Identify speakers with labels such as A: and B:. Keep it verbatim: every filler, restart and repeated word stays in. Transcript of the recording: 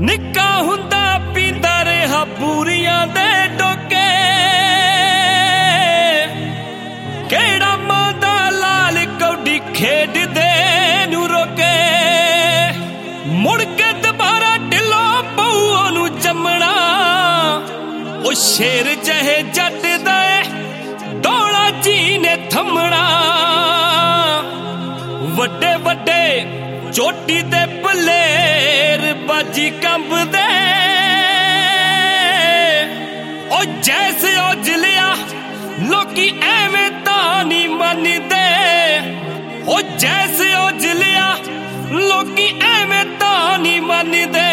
A: निक्का हुंदा पींदा रहा बूरियां दे डोके केड़ा मां दा लाल कौडी खेडदे नू रोके मुड़ के दोबारा ढिलो पऊ ओनू जमना ओ शेर जहे जट दा दौड़ा जी ने थमना वड्डे वड्डे चोटी दे बलेर बाजी कंबदे ओ जैसे ओ जलिया लोकी एवें तां नी मनदे ओ जैसे ओ जलिया लोकी एवें तां नी मनदे।